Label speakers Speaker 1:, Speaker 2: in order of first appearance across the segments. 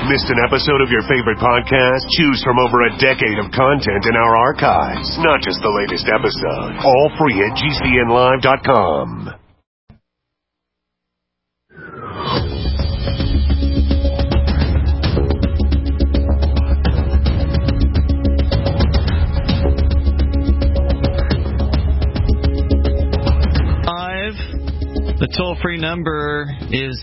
Speaker 1: Missed an episode of your favorite podcast? Choose from over a decade of content in our archives, not just the latest episode. All free at GCNlive.com.
Speaker 2: The toll-free number is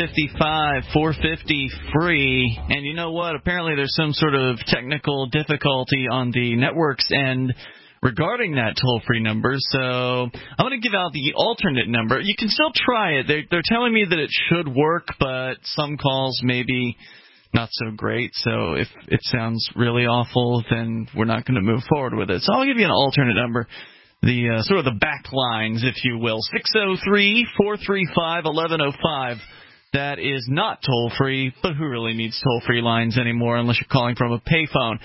Speaker 2: 855-450-FREE. And you know what? Apparently there's some sort of technical difficulty on the network's end regarding that toll-free number. So I'm going to give out the alternate number. You can still try it. They're telling me that it should work, but some calls maybe not so great. So if it sounds really awful, then we're not going to move forward with it. So I'll give you an alternate number. The sort of the back lines, if you will, 603-435-1105. That is not toll-free, but who really needs toll-free lines anymore unless you're calling from a payphone?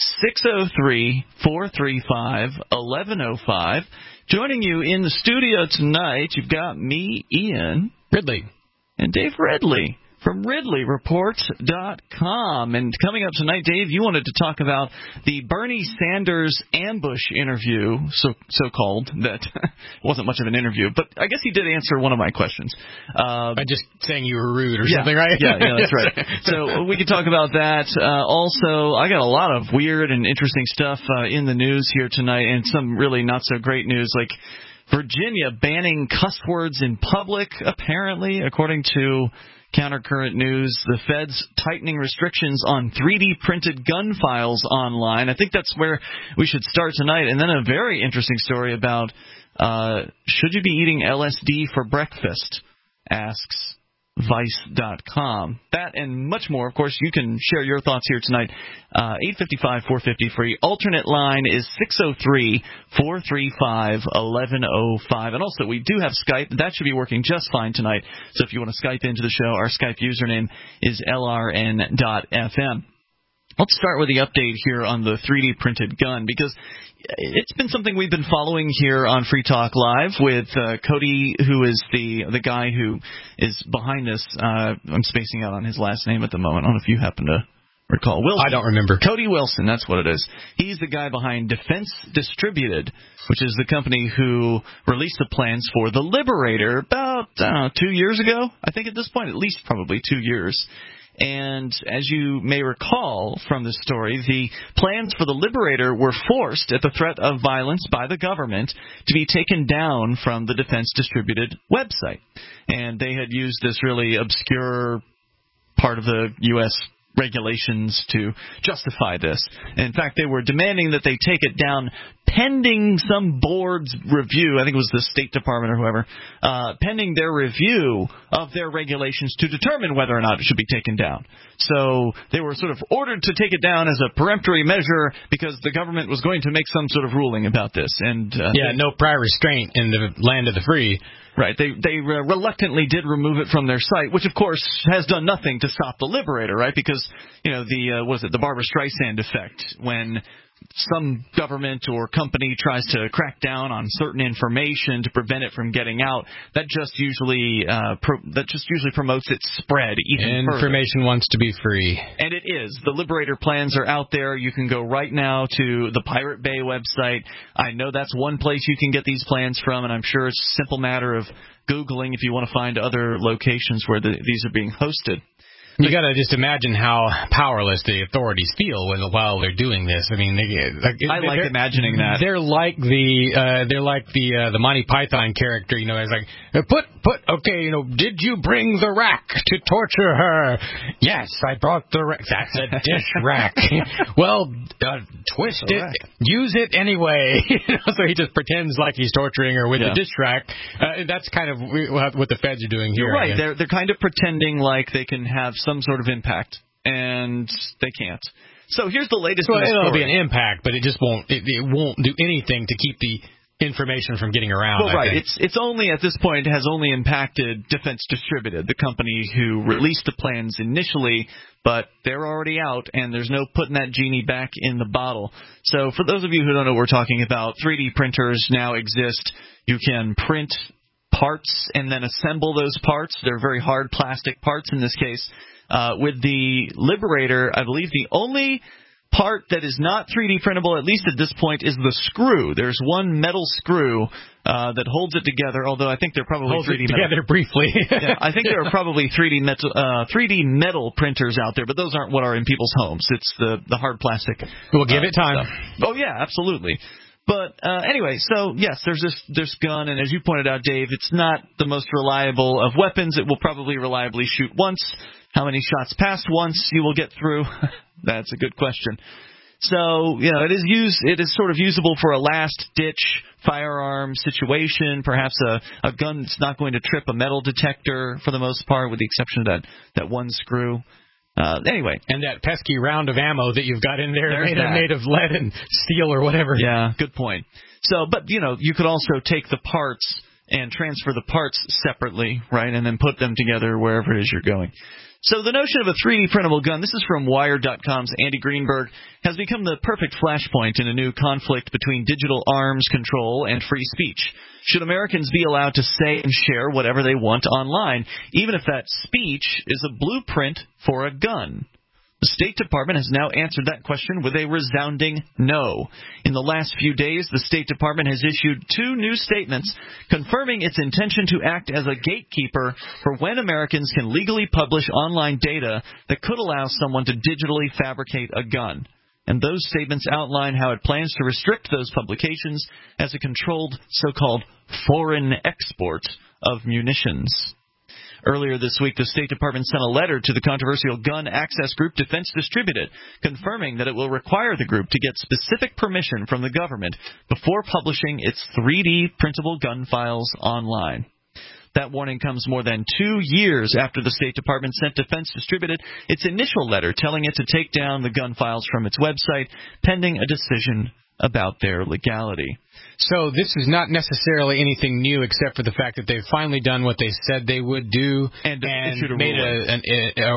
Speaker 2: 603-435-1105. Joining you in the studio tonight, you've got me, Ian
Speaker 3: Ridley,
Speaker 2: and Dave Ridley from RidleyReport.com. And coming up tonight, Dave, you wanted to talk about the Bernie Sanders ambush interview, so-called, that wasn't much of an interview, but I guess he did answer one of my questions.
Speaker 3: By just saying you were rude or something, right?
Speaker 2: Yeah, that's right. So we could talk about that. Also, I got a lot of weird and interesting stuff in the news here tonight, and some really not-so-great news, like Virginia banning cuss words in public, apparently, according to Countercurrent News. The Fed's tightening restrictions on 3D printed gun files online. I think that's where we should start tonight. And then a very interesting story about should you be eating LSD for breakfast, asks Vice.com. That and much more. Of course, you can share your thoughts here tonight. 855-450-FREE. Alternate line is 603-435-1105. And also, we do have Skype. That should be working just fine tonight. So if you want to Skype into the show, our Skype username is LRN.FM. Let's start with the update here on the 3D printed gun, because it's been something we've been following here on Free Talk Live with Cody, who is the guy who is behind this. I'm spacing out on his last name at the moment. I don't know if you happen to recall. Wilson.
Speaker 3: I don't remember.
Speaker 2: Cody Wilson, that's what it is. He's the guy behind Defense Distributed, which is the company who released the plans for the Liberator about 2 years ago. I think at this point, at least probably 2 years. And as you may recall from the story, the plans for the Liberator were forced at the threat of violence by the government to be taken down from the Defense Distributed website. And they had used this really obscure part of the U.S. regulations to justify this. In fact, they were demanding that they take it down pending some board's review. I think it was the State Department or whoever, pending their review of their regulations to determine whether or not it should be taken down. So they were sort of ordered to take it down as a peremptory measure because the government was going to make some sort of ruling about this. And
Speaker 3: no prior restraint in the land of the free.
Speaker 2: Right. They reluctantly did remove it from their site, which, of course, has done nothing to stop the Liberator, right? Because, the Barbara Streisand effect, when some government or company tries to crack down on certain information to prevent it from getting out, that just usually promotes its spread even further.
Speaker 3: Information wants to be free.
Speaker 2: And it is. The Liberator plans are out there. You can go right now to the Pirate Bay website. I know that's one place you can get these plans from, and I'm sure it's a simple matter of Googling if you want to find other locations where these are being hosted.
Speaker 3: You got to just imagine how powerless the authorities feel while they're doing this. I mean,
Speaker 2: I like imagining that.
Speaker 3: They're like the Monty Python character. It's like did you bring the rack to torture her? Yes, I brought the rack. That's a dish rack. Well, twist it, use it anyway. So he just pretends like he's torturing her with the dish rack. That's kind of what the feds are doing here.
Speaker 2: You're right. They're kind of pretending like they can have some sort of impact, and they can't. So here's the latest.
Speaker 3: Well, it'll be an impact, but it just won't. It won't do anything to keep the information from getting around.
Speaker 2: Well, right. It's only at this point has only impacted Defense Distributed, the company who released the plans initially, but they're already out, and there's no putting that genie back in the bottle. So for those of you who don't know what we're talking about, 3D printers now exist. You can print parts and then assemble those parts. They're very hard plastic parts in this case. With the Liberator, I believe the only part that is not 3D printable, at least at this point, is the screw. There's one metal screw that holds it together, although I think they're probably
Speaker 3: holds
Speaker 2: 3D
Speaker 3: it together
Speaker 2: metal.
Speaker 3: briefly.
Speaker 2: Yeah, I think there are probably 3D metal printers out there, but those aren't what are in people's homes. It's the hard plastic.
Speaker 3: We'll give it time.
Speaker 2: Stuff. Oh, yeah, absolutely. But anyway, so yes, there's this gun, and as you pointed out, Dave, it's not the most reliable of weapons. It will probably reliably shoot once. How many shots past once you will get through? That's a good question. So, it is sort of usable for a last-ditch firearm situation, perhaps a gun that's not going to trip a metal detector for the most part, with the exception of that one screw. Anyway.
Speaker 3: And that pesky round of ammo that you've got in there made of lead and steel or whatever.
Speaker 2: Yeah, good point. So, but, you could also take the parts and transfer the parts separately, right, and then put them together wherever it is you're going. So the notion of a 3D printable gun, this is from Wired.com's Andy Greenberg, has become the perfect flashpoint in a new conflict between digital arms control and free speech. Should Americans be allowed to say and share whatever they want online, even if that speech is a blueprint for a gun? The State Department has now answered that question with a resounding no. In the last few days, the State Department has issued 2 new statements confirming its intention to act as a gatekeeper for when Americans can legally publish online data that could allow someone to digitally fabricate a gun. And those statements outline how it plans to restrict those publications as a controlled so-called foreign export of munitions. Earlier this week, the State Department sent a letter to the controversial gun access group Defense Distributed, confirming that it will require the group to get specific permission from the government before publishing its 3D printable gun files online. That warning comes more than 2 years after the State Department sent Defense Distributed its initial letter telling it to take down the gun files from its website, pending a decision about their legality.
Speaker 3: So this is not necessarily anything new, except for the fact that they've finally done what they said they would do and made a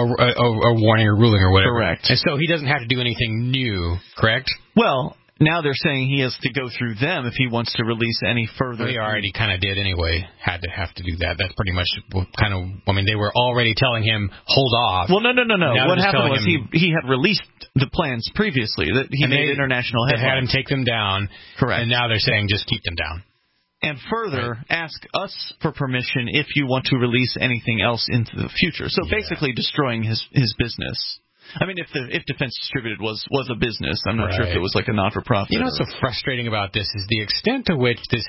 Speaker 3: warning or ruling or whatever.
Speaker 2: Correct.
Speaker 3: And so he doesn't have to do anything new, correct?
Speaker 2: Well, now they're saying he has to go through them if he wants to release any further.
Speaker 3: Well, he already kind of did anyway. Have to do that. That's pretty much kind of. I mean, they were already telling him hold off.
Speaker 2: Well, no.
Speaker 3: Now
Speaker 2: What happened was he had released the plans previously that he made international headlines.
Speaker 3: They had him take them down.
Speaker 2: Correct.
Speaker 3: And now they're saying just keep them down.
Speaker 2: And further, ask us for permission if you want to release anything else into the future. So basically, destroying his business. I mean, if Defense Distributed was a business, I'm not sure if it was like a not-for-profit.
Speaker 3: You know what's so frustrating about this is the extent to which this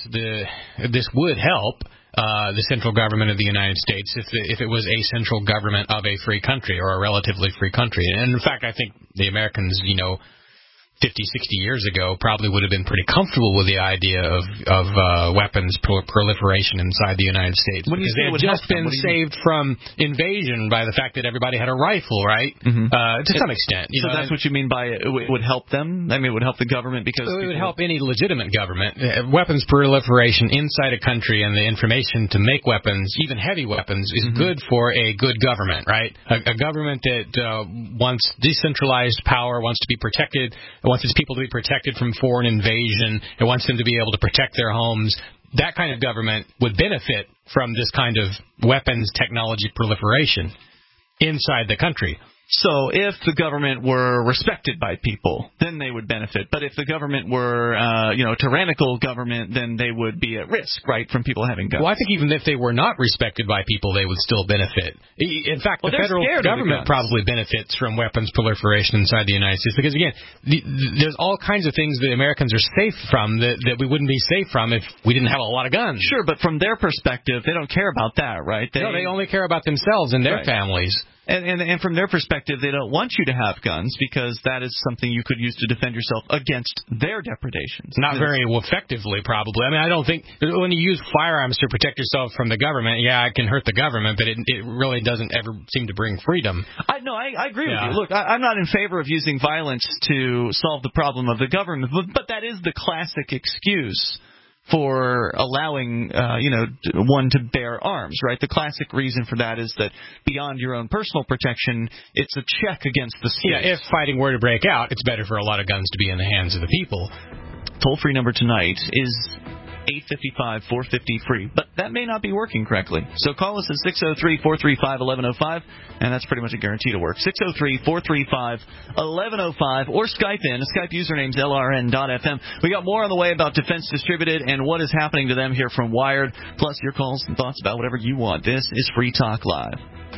Speaker 3: would help the central government of the United States if it was a central government of a free country or a relatively free country. And in fact, I think the Americans, 50, 60 years ago, probably would have been pretty comfortable with the idea of weapons proliferation inside the United States.
Speaker 2: When
Speaker 3: because they had just been saved from invasion by the fact that everybody had a rifle, right? Mm-hmm. To some extent.
Speaker 2: So that's what you mean by it would help them? I mean, it would help the government because...
Speaker 3: It would help any legitimate government. Weapons proliferation inside a country and the information to make weapons, even heavy weapons, is good for a good government, right? A government that wants decentralized power, wants to be protected... wants its people to be protected from foreign invasion. It wants them to be able to protect their homes. That kind of government would benefit from this kind of weapons technology proliferation inside the country.
Speaker 2: So if the government were respected by people, then they would benefit. But if the government were, a tyrannical government, then they would be at risk, right, from people having guns.
Speaker 3: Well, I think even if they were not respected by people, they would still benefit. In fact, the federal government probably benefits from weapons proliferation inside the United States. Because, again, there's all kinds of things that Americans are safe from that we wouldn't be safe from if we didn't have a lot of guns.
Speaker 2: Sure, but from their perspective, they don't care about that, right?
Speaker 3: They only care about themselves and their families.
Speaker 2: And from their perspective, they don't want you to have guns because that is something you could use to defend yourself against their depredations.
Speaker 3: Not very effectively, probably. I mean, I don't think when you use firearms to protect yourself from the government, it can hurt the government, but it really doesn't ever seem to bring freedom.
Speaker 2: I agree with you. Look, I'm not in favor of using violence to solve the problem of the government, but that is the classic excuse for allowing, one to bear arms, right? The classic reason for that is that beyond your own personal protection, it's a check against the state.
Speaker 3: Yeah, if fighting were to break out, it's better for a lot of guns to be in the hands of the people.
Speaker 2: Toll-free number tonight is 855-450-FREE. But that may not be working correctly. So call us at 603-435-1105, and that's pretty much a guarantee to work. 603-435-1105, or Skype in. The Skype username's LRN.FM. We got more on the way about Defense Distributed and what is happening to them here from Wired, plus your calls and thoughts about whatever you want. This is Free Talk Live.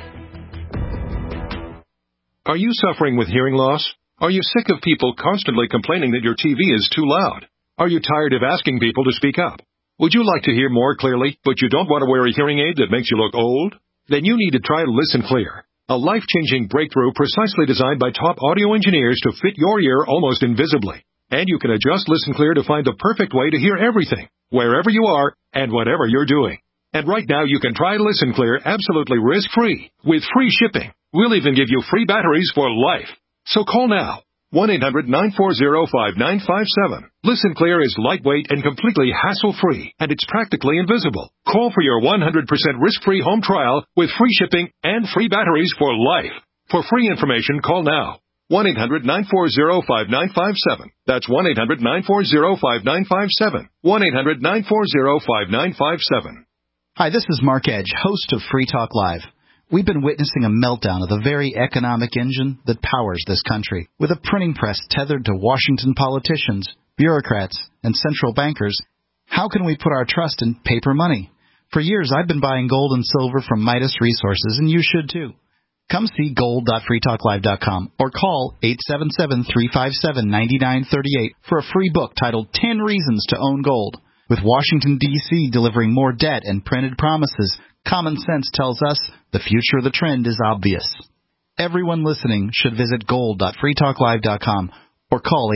Speaker 4: Are you suffering with hearing loss? Are you sick of people constantly complaining that your TV is too loud? Are you tired of asking people to speak up? Would you like to hear more clearly, but you don't want to wear a hearing aid that makes you look old? Then you need to try Listen Clear, a life-changing breakthrough precisely designed by top audio engineers to fit your ear almost invisibly. And you can adjust Listen Clear to find the perfect way to hear everything, wherever you are and whatever you're doing. And right now you can try Listen Clear absolutely risk-free with free shipping. We'll even give you free batteries for life. So call now. 1-800-940-5957. Listen Clear is lightweight and completely hassle-free, and it's practically invisible. Call for your 100% risk-free home trial with free shipping and free batteries for life. For free information, call now. 1-800-940-5957. That's 1-800-940-5957. 1-800-940-5957.
Speaker 5: Hi, this is Mark Edge, host of Free Talk Live. We've been witnessing a meltdown of the very economic engine that powers this country. With a printing press tethered to Washington politicians, bureaucrats, and central bankers, how can we put our trust in paper money? For years, I've been buying gold and silver from Midas Resources, and you should too. Come see gold.freetalklive.com or call 877-357-9938 for a free book titled 10 Reasons to Own Gold. With Washington, D.C. delivering more debt and printed promises, common sense tells us the future of the trend is obvious. Everyone listening should visit gold.freetalklive.com or call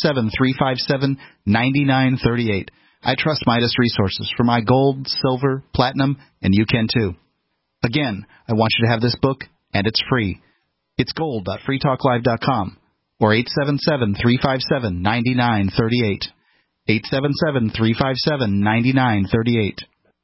Speaker 5: 877-357-9938. I trust Midas Resources for my gold, silver, platinum, and you can too. Again, I want you to have this book, and it's free. It's gold.freetalklive.com or 877-357-9938. 877-357-9938.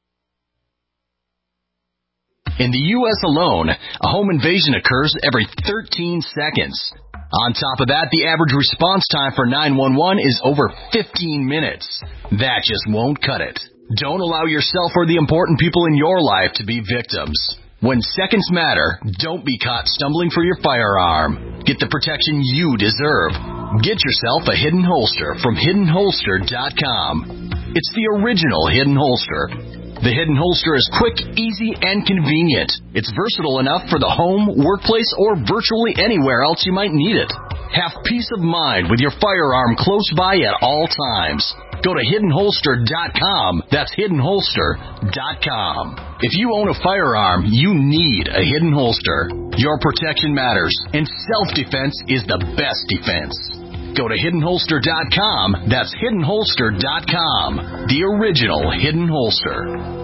Speaker 6: In the U.S. alone, a home invasion occurs every 13 seconds. On top of that, the average response time for 911 is over 15 minutes. That just won't cut it. Don't allow yourself or the important people in your life to be victims. When seconds matter, don't be caught stumbling for your firearm. Get the protection you deserve. Get yourself a Hidden Holster from HiddenHolster.com. It's the original Hidden Holster. The Hidden Holster is quick, easy, and convenient. It's versatile enough for the home, workplace, or virtually anywhere else you might need it. Have peace of mind with your firearm close by at all times. Go to HiddenHolster.com. That's HiddenHolster.com. If you own a firearm, you need a Hidden Holster. Your protection matters, and self-defense is the best defense. Go to HiddenHolster.com. That's HiddenHolster.com. The original Hidden Holster.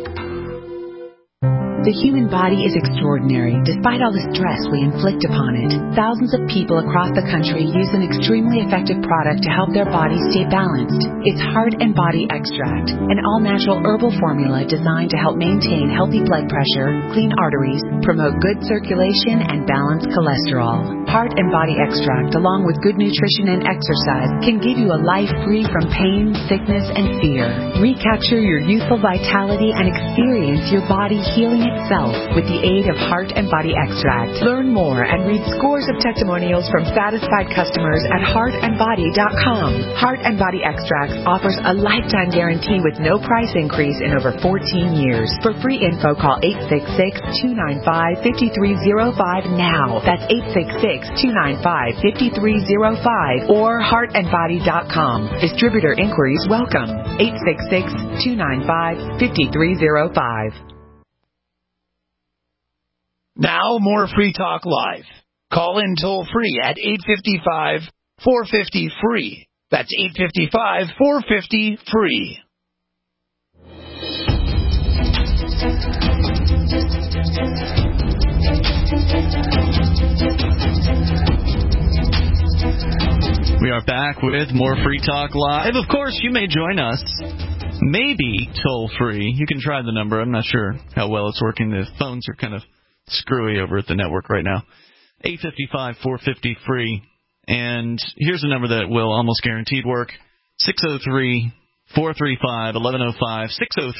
Speaker 7: The human body is extraordinary, despite all the stress we inflict upon it. Thousands of people across the country use an extremely effective product to help their bodies stay balanced. It's Heart and Body Extract, an all-natural herbal formula designed to help maintain healthy blood pressure, clean arteries, promote good circulation, and balance cholesterol. Heart and Body Extract, along with good nutrition and exercise, can give you a life free from pain, sickness, and fear. Recapture your youthful vitality and experience your body healing itself with the aid of Heart and Body Extract. Learn more and read scores of testimonials from satisfied customers at heartandbody.com. Heart and Body Extract offers a lifetime guarantee with no price increase in over 14 years. For free info, call 866-295-5305 now. That's 866-295-5305 or heartandbody.com. Distributor inquiries welcome. 866-295-5305.
Speaker 8: Now, more Free Talk Live. Call in toll-free at 855-450-FREE. That's 855-450-FREE.
Speaker 2: We are back with more Free Talk Live. Of course, you may join us. Maybe toll-free. You can try the number. I'm not sure how well it's working. The phones are kind of screwy over at the network right now. 855-450-FREE. And here's a number that will almost guaranteed work. 435-1105,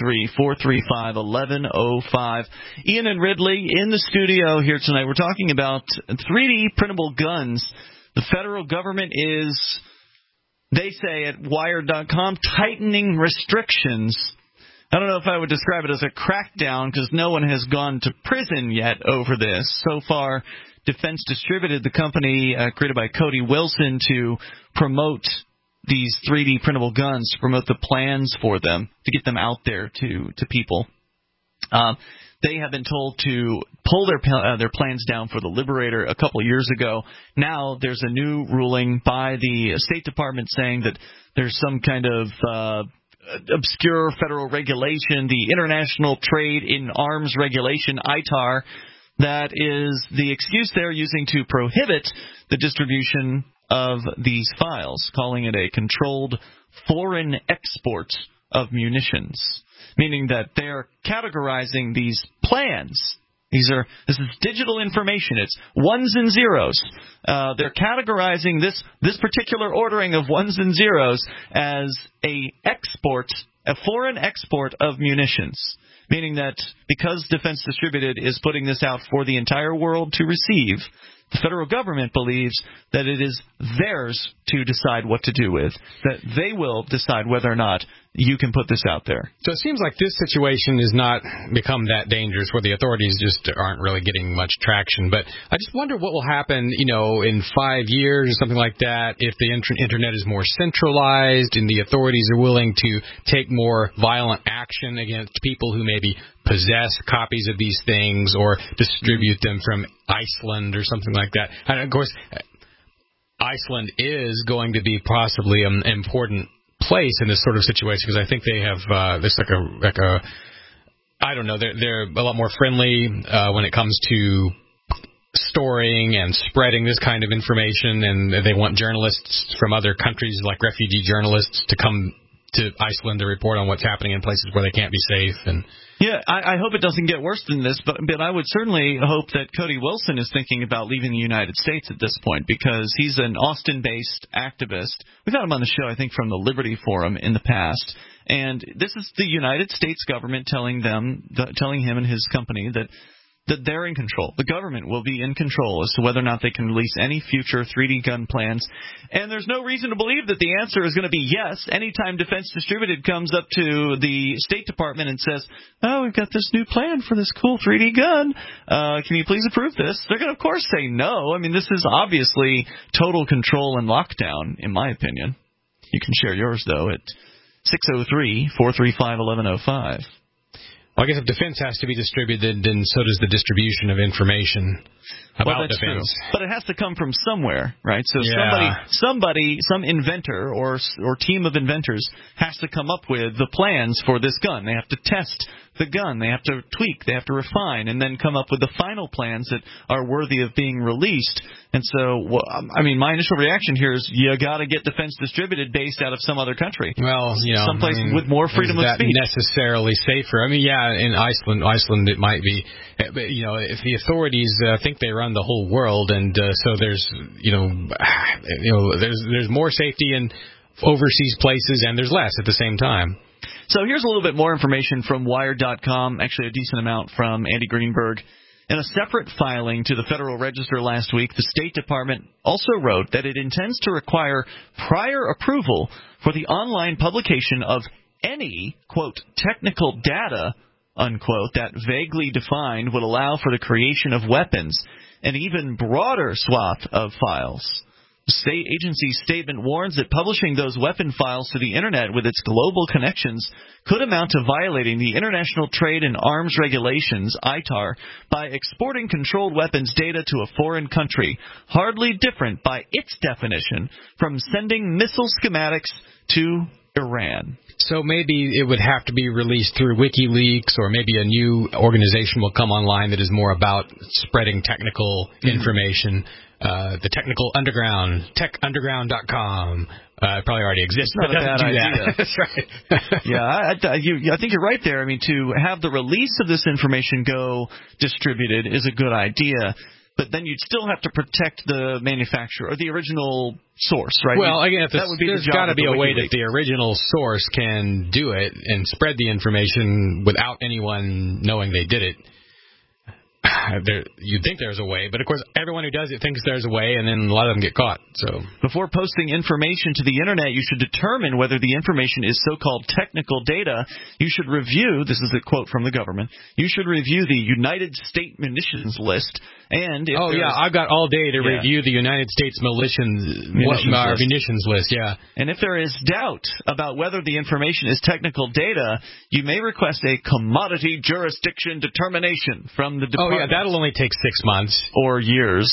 Speaker 2: 603-435-1105. Ian and Ridley in the studio here tonight. We're talking about 3D printable guns. The federal government is, they say at Wired.com, tightening restrictions. I don't know if I would describe it as a crackdown because no one has gone to prison yet over this. So far, Defense Distributed, the company created by Cody Wilson to promote these 3D printable guns, to promote the plans for them, to get them out there to people. They have been told to pull their plans down for the Liberator a couple years ago. Now there's a new ruling by the State Department saying that there's some kind of obscure federal regulation, the International Trade in Arms Regulation, ITAR, that is the excuse they're using to prohibit the distribution of these files, calling it a controlled foreign export of munitions, meaning that they're categorizing these plans. This is digital information. It's ones and zeros. They're categorizing this particular ordering of ones and zeros as a foreign export of munitions, meaning that because Defense Distributed is putting this out for the entire world to receive, the federal government believes that it is theirs to decide what to do with, that they will decide whether or not you can put this out there.
Speaker 3: So it seems like this situation has not become that dangerous where the authorities just aren't really getting much traction. But I just wonder what will happen, in 5 years or something like that if the Internet is more centralized and the authorities are willing to take more violent action against people who maybe possess copies of these things or distribute them from Iceland or something like that. And, of course, Iceland is going to be possibly an important place in this sort of situation because I think they have this I don't know, they're a lot more friendly when it comes to storing and spreading this kind of information, and they want journalists from other countries, like refugee journalists, to come to Iceland to report on what's happening in places where they can't be safe. And
Speaker 2: yeah, I hope it doesn't get worse than this, but I would certainly hope that Cody Wilson is thinking about leaving the United States at this point because he's an Austin-based activist. We've had him on the show, I think, from the Liberty Forum in the past. And this is the United States government telling him and his company that they're in control. The government will be in control as to whether or not they can release any future 3D gun plans. And there's no reason to believe that the answer is going to be yes. Anytime Defense Distributed comes up to the State Department and says, oh, we've got this new plan for this cool 3D gun. Can you please approve this? They're going to, of course, say no. I mean, this is obviously total control and lockdown, in my opinion. You can share yours, though, at 603-435-1105.
Speaker 3: Well, I guess if defense has to be distributed, then so does the distribution of information about defense. True.
Speaker 2: But it has to come from somewhere, right? So
Speaker 3: yeah.
Speaker 2: somebody, some inventor or team of inventors has to come up with the plans for this gun. They have to test the gun. They have to tweak. They have to refine, and then come up with the final plans that are worthy of being released. And so, my initial reaction here is you got to get Defense Distributed based out of some other country.
Speaker 3: Well,
Speaker 2: someplace with more freedom of speech.
Speaker 3: Is that necessarily safer? In Iceland it might be. But, if the authorities think they run the whole world, and so there's more safety in overseas places, and there's less at the same time.
Speaker 2: So here's a little bit more information from Wired.com, actually a decent amount from Andy Greenberg. In a separate filing to the Federal Register last week, the State Department also wrote that it intends to require prior approval for the online publication of any, quote, technical data, unquote, that vaguely defined would allow for the creation of weapons, an even broader swath of files. The state agency's statement warns that publishing those weapon files to the Internet with its global connections could amount to violating the International Trade in Arms Regulations, ITAR, by exporting controlled weapons data to a foreign country, hardly different by its definition from sending missile schematics to Iran.
Speaker 3: So maybe it would have to be released through WikiLeaks, or maybe a new organization will come online that is more about spreading technical information. The Technical Underground, techunderground.com. Probably already exists.
Speaker 2: Not a bad idea.
Speaker 3: That's right.
Speaker 2: Yeah, I think you're right there. To have the release of this information go distributed is a good idea. but then you'd still have to protect the manufacturer or the original source, right?
Speaker 3: Well, again,
Speaker 2: there's
Speaker 3: got to be a way that the original source can do it and spread the information without anyone knowing they did it. You'd think there's a way, but of course everyone who does it thinks there's a way, and then a lot of them get caught. So
Speaker 2: before posting information to the internet, you should determine whether the information is so-called technical data. You should review, this is a quote from the government, you should review the United States munitions list. And if
Speaker 3: I've got all day to review the United States munitions list. Yeah.
Speaker 2: And if there is doubt about whether the information is technical data, you may request a commodity jurisdiction determination from the department.
Speaker 3: That'll only take 6 months
Speaker 2: or years.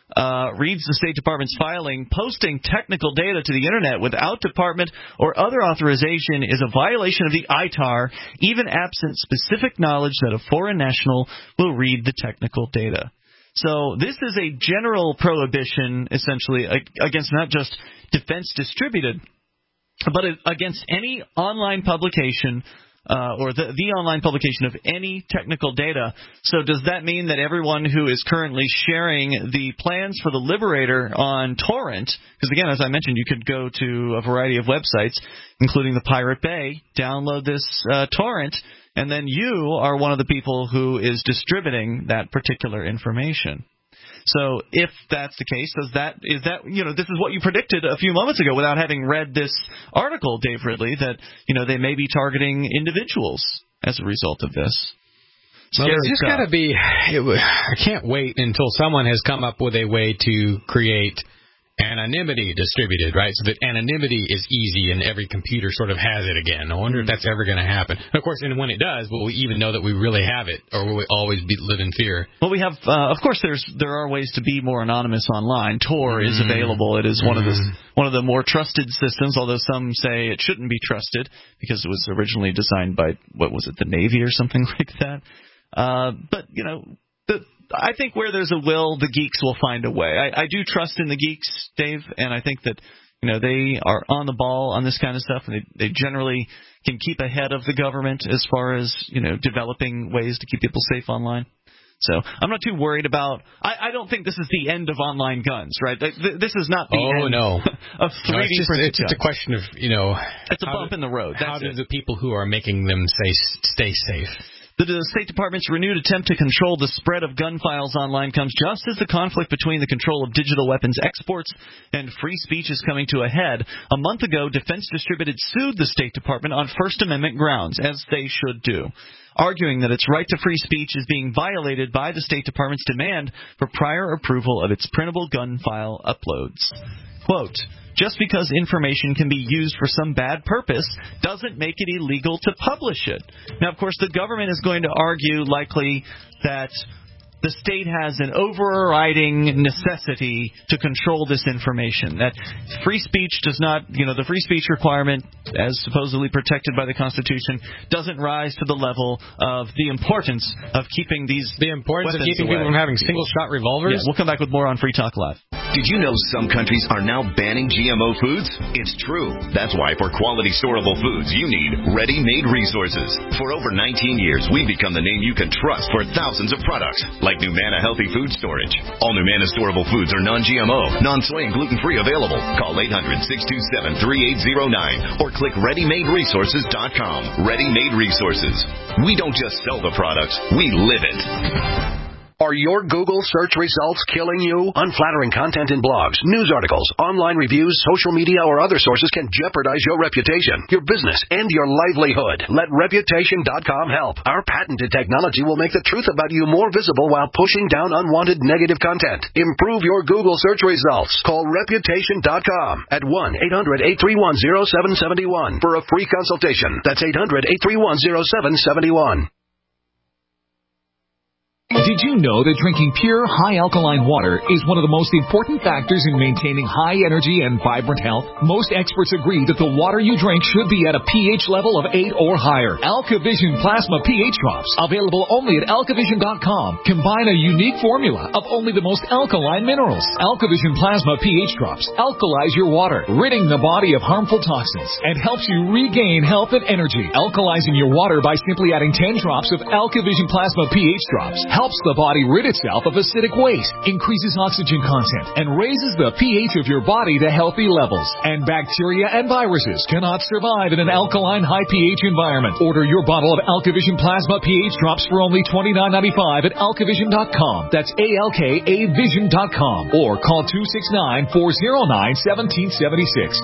Speaker 2: Reads the State Department's filing, posting technical data to the internet without department or other authorization is a violation of the ITAR, even absent specific knowledge that a foreign national will read the technical data. So this is a general prohibition, essentially, against not just Defense Distributed, but against any online publication or the online publication of any technical data. So does that mean that everyone who is currently sharing the plans for the Liberator on torrent, because again, as I mentioned, you could go to a variety of websites, including the Pirate Bay, download this torrent, and then you are one of the people who is distributing that particular information. So if that's the case, is that this is what you predicted a few moments ago without having read this article, Dave Ridley, that they may be targeting individuals as a result of this.
Speaker 3: Well, there's just got to be. I can't wait until someone has come up with a way to create anonymity distributed, right? So that anonymity is easy and every computer sort of has it again. I wonder if that's ever going to happen. Of course, and when it does, will we even know that we really have it, or will we always live in fear?
Speaker 2: Well, we have, of course, there are ways to be more anonymous online. Tor is available. It is one of the more trusted systems, although some say it shouldn't be trusted because it was originally designed by, the Navy or something like that. But, I think where there's a will, the geeks will find a way. I do trust in the geeks, Dave, and I think that they are on the ball on this kind of stuff, and they generally can keep ahead of the government as far as developing ways to keep people safe online. So I'm not too worried about. I don't think this is the end of online guns, right? This is not the end of 3D printed.
Speaker 3: It's just a question of
Speaker 2: it's a bump in the road.
Speaker 3: How do the people who are making them stay safe?
Speaker 2: The State Department's renewed attempt to control the spread of gun files online comes just as the conflict between the control of digital weapons exports and free speech is coming to a head. A month ago, Defense Distributed sued the State Department on First Amendment grounds, as they should do, arguing that its right to free speech is being violated by the State Department's demand for prior approval of its printable gun file uploads. Quote, just because information can be used for some bad purpose doesn't make it illegal to publish it. Now, of course, the government is going to argue likely that the state has an overriding necessity to control this information, that free speech does not, the free speech requirement, as supposedly protected by the Constitution, doesn't rise to the level of the importance of keeping these
Speaker 3: people from having single-shot revolvers?
Speaker 2: Yeah, we'll come back with more on Free Talk Live.
Speaker 9: Did you know some countries are now banning GMO foods? It's true. That's why for quality storable foods, you need Ready-Made Resources. For over 19 years, we've become the name you can trust for thousands of products, like Numana Healthy Food Storage. All Numana storable foods are non-GMO, non-soy, and gluten-free available. Call 800-627-3809 or click ReadyMadeResources.com. Ready-Made Resources. We don't just sell the products, we live it.
Speaker 10: Are your Google search results killing you? Unflattering content in blogs, news articles, online reviews, social media, or other sources can jeopardize your reputation, your business, and your livelihood. Let Reputation.com help. Our patented technology will make the truth about you more visible while pushing down unwanted negative content. Improve your Google search results. Call Reputation.com at 1-800-831-0771 for a free consultation. That's 800-831-0771.
Speaker 11: Did you know that drinking pure, high-alkaline water is one of the most important factors in maintaining high energy and vibrant health? Most experts agree that the water you drink should be at a pH level of 8 or higher. AlkaVision Plasma pH Drops, available only at AlkaVision.com, combine a unique formula of only the most alkaline minerals. AlkaVision Plasma pH Drops alkalize your water, ridding the body of harmful toxins, and helps you regain health and energy. Alkalizing your water by simply adding 10 drops of AlkaVision Plasma pH Drops helps the body rid itself of acidic waste, increases oxygen content, and raises the pH of your body to healthy levels. And bacteria and viruses cannot survive in an alkaline high pH environment. Order your bottle of AlkaVision Plasma pH drops for only $29.95 at alkavision.com. That's ALKAvision.com. Or call 269-409-1776.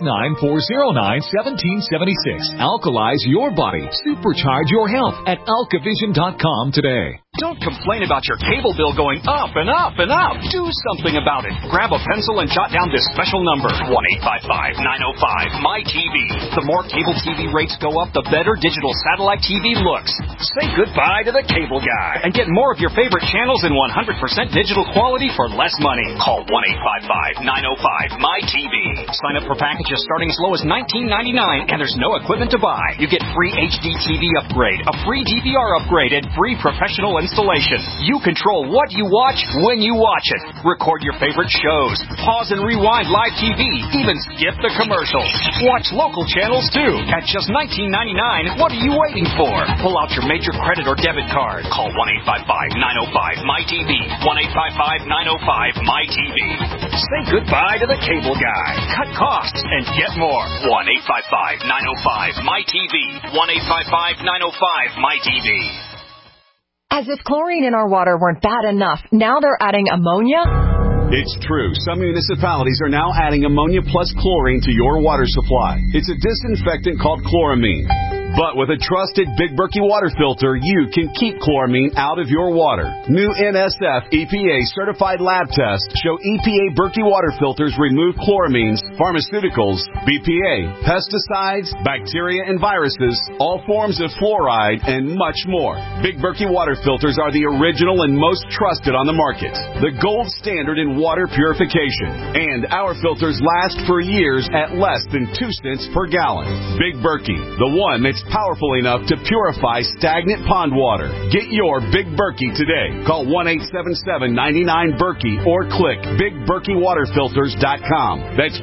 Speaker 11: 269-409-1776. Alkalize your body. Supercharge your health at alkavision.com today.
Speaker 12: Don't complain about your cable bill going up and up and up. Do something about it. Grab a pencil and jot down this special number, 1-855-905-MY-TV. The more cable TV rates go up, the better digital satellite TV looks. Say goodbye to the cable guy and get more of your favorite channels in 100% digital quality for less money. Call 1-855-905-MY-TV. Sign up for packages starting as low as $19.99, and there's no equipment to buy. You get free HD TV upgrade, a free DVR upgrade, and free professional installation. You control what you watch when you watch it. Record your favorite shows. Pause and rewind live TV. Even skip the commercials. Watch local channels too. At just $19.99, what are you waiting for? Pull out your major credit or debit card. Call 1-855-905-MY-TV. 1-855-905-MY-TV. Say goodbye to the cable guy. Cut costs and get more. 1-855-905-MY-TV. 1-855-905-MY-TV.
Speaker 13: As if chlorine in our water weren't bad enough, now they're adding ammonia?
Speaker 14: It's true. Some municipalities are now adding ammonia plus chlorine to your water supply. It's a disinfectant called chloramine. But with a trusted Big Berkey water filter, you can keep chloramine out of your water. New NSF EPA certified lab tests show EPA Berkey water filters remove chloramines, pharmaceuticals, BPA, pesticides, bacteria and viruses, all forms of fluoride, and much more. Big Berkey water filters are the original and most trusted on the market. The gold standard in water purification. And our filters last for years at less than 2 cents per gallon. Big Berkey, the one that's powerful enough to purify stagnant pond water. Get your Big Berkey today. Call 1-877-99-BERKEY or click BigBerkeyWaterFilters.com. That's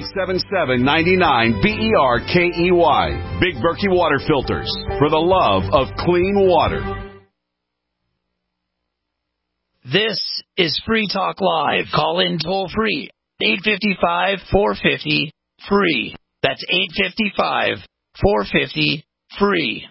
Speaker 14: 1-877-99-BERKEY. Big Berkey Water Filters, for the love of clean water.
Speaker 8: This is Free Talk Live. Call in toll free. 855-450-FREE. That's 855-450-FREE.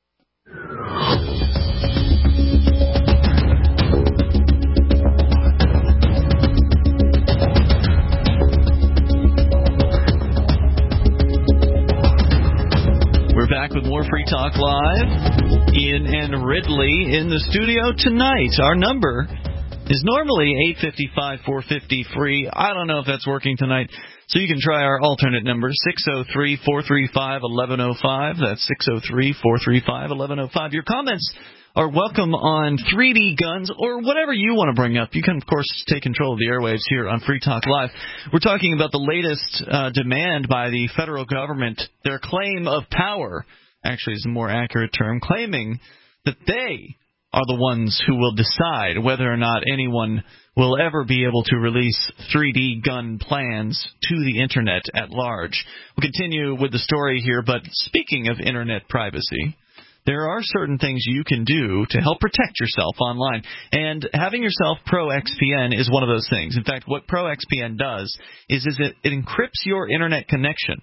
Speaker 2: We're back with more Free Talk Live. Ian and Ridley in the studio tonight. Our number is normally 855-450-FREE. I don't know if that's working tonight, so you can try our alternate number, 603-435-1105. That's 603-435-1105. Your comments are welcome on 3D guns or whatever you want to bring up. You can, of course, take control of the airwaves here on Free Talk Live. We're talking about the latest demand by the federal government, their claim of power, actually is a more accurate term, claiming that they are the ones who will decide whether or not anyone will ever be able to release 3D gun plans to the Internet at large. We'll continue with the story here, but speaking of Internet privacy, there are certain things you can do to help protect yourself online, and having yourself ProXPN is one of those things. In fact, what ProXPN does is it encrypts your Internet connection.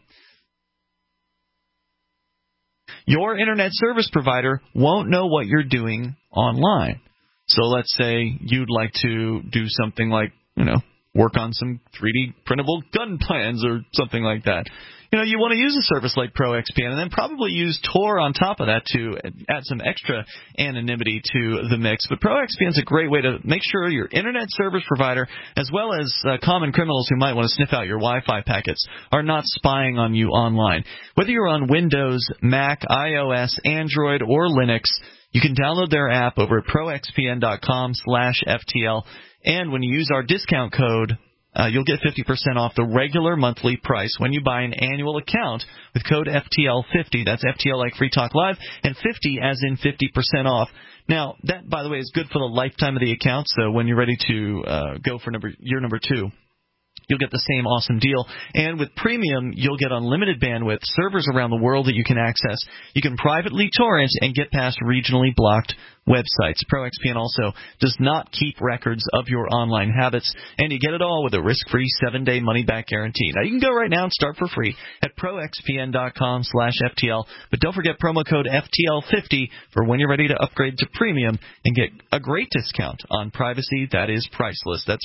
Speaker 2: Your Internet service provider won't know what you're doing online. So let's say you'd like to do something like, work on some 3D printable gun plans or something like that. You want to use a service like ProXPN and then probably use Tor on top of that to add some extra anonymity to the mix. But ProXPN is a great way to make sure your Internet service provider, as well as common criminals who might want to sniff out your Wi-Fi packets, are not spying on you online. Whether you're on Windows, Mac, iOS, Android, or Linux, you can download their app over at proxpn.com/FTL. And when you use our discount code, you'll get 50% off the regular monthly price when you buy an annual account with code FTL50. That's FTL like Free Talk Live, and 50 as in 50% off. Now, that, by the way, is good for the lifetime of the account, so when you're ready to go for year number 2, you'll get the same awesome deal. And with Premium, you'll get unlimited bandwidth, servers around the world that you can access. You can privately torrent and get past regionally blocked websites. ProXPN also does not keep records of your online habits, and you get it all with a risk-free 7-day money-back guarantee. Now, you can go right now and start for free at proxpn.com/FTL, but don't forget promo code FTL50 for when you're ready to upgrade to Premium and get a great discount on privacy that is priceless. That's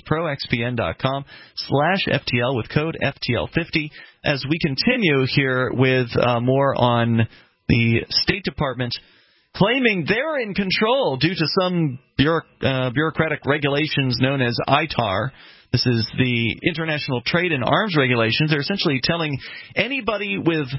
Speaker 2: proxpn.com/FTL with code FTL50. As we continue here with more on the State Department claiming they're in control due to some bureaucratic regulations known as ITAR. This is the International Trade in Arms Regulations. They're essentially telling anybody with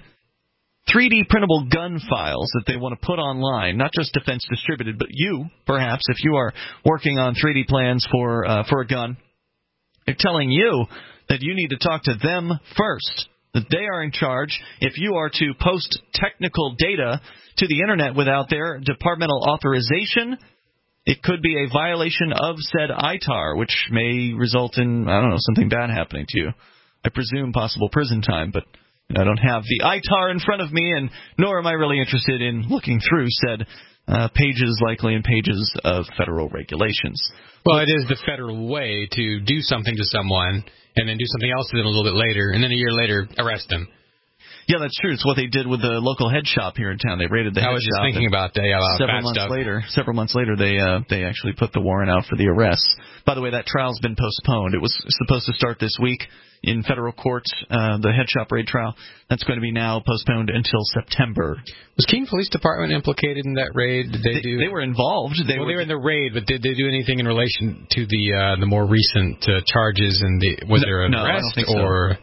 Speaker 2: 3D printable gun files that they want to put online, not just Defense Distributed, but you, perhaps, if you are working on 3D plans for a gun, they're telling you that you need to talk to them first, that they are in charge. If you are to post technical data to the Internet without their departmental authorization, it could be a violation of said ITAR, which may result in, I don't know, something bad happening to you. I presume possible prison time, but I don't have the ITAR in front of me, and nor am I really interested in looking through said pages, likely in pages of federal regulations.
Speaker 3: Well, it is the federal way to do something to someone and then do something else to them a little bit later, and then a year later arrest them.
Speaker 2: Yeah, that's true. It's what they did with the local head shop here in town. They raided the head shop. I was just
Speaker 3: thinking about that.
Speaker 2: Several months later, they actually put the warrant out for the arrests. By the way, that trial's been postponed. It was supposed to start this week in federal court, the head shop raid trial. That's going to be now postponed until September.
Speaker 3: Was Keene Police Department implicated in that raid? Did
Speaker 2: they were involved. They
Speaker 3: were in the raid, but did they do anything in relation to the more recent charges? And was there an arrest?
Speaker 2: I don't think so.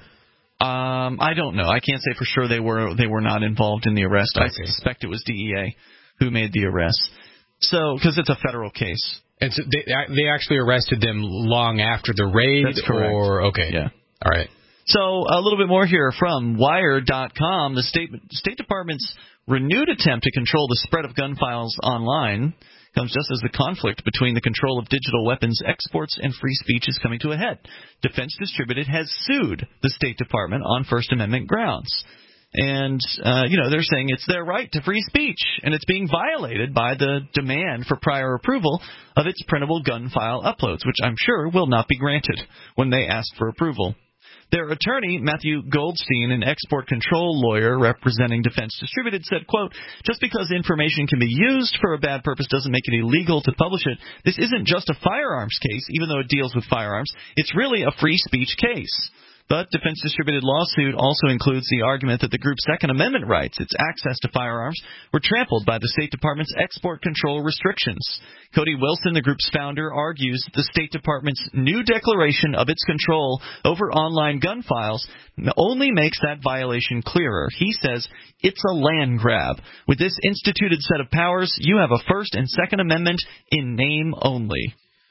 Speaker 2: I don't know. I can't say for sure they were not involved in the arrest. Okay. I suspect it was DEA who made the arrest. So, because it's a federal case.
Speaker 3: And so they actually arrested them long after the raid?
Speaker 2: That's correct.
Speaker 3: Okay.
Speaker 2: Yeah.
Speaker 3: All right.
Speaker 2: So, a little bit more here from Wired.com. The State Department's renewed attempt to control the spread of gun files online comes just as the conflict between the control of digital weapons exports and free speech is coming to a head. Defense Distributed has sued the State Department on First Amendment grounds. And, they're saying it's their right to free speech, and it's being violated by the demand for prior approval of its printable gun file uploads, which I'm sure will not be granted when they ask for approval. Their attorney, Matthew Goldstein, an export control lawyer representing Defense Distributed, said, quote, just because information can be used for a bad purpose doesn't make it illegal to publish it. This isn't just a firearms case, even though it deals with firearms. It's really a free speech case. But Defense Distributed lawsuit also includes the argument that the group's Second Amendment rights, its access to firearms, were trampled by the State Department's export control restrictions. Cody Wilson, the group's founder, argues that the State Department's new declaration of its control over online gun files only makes that violation clearer. He says it's a land grab. With this instituted set of powers, you have a First and Second Amendment in name only.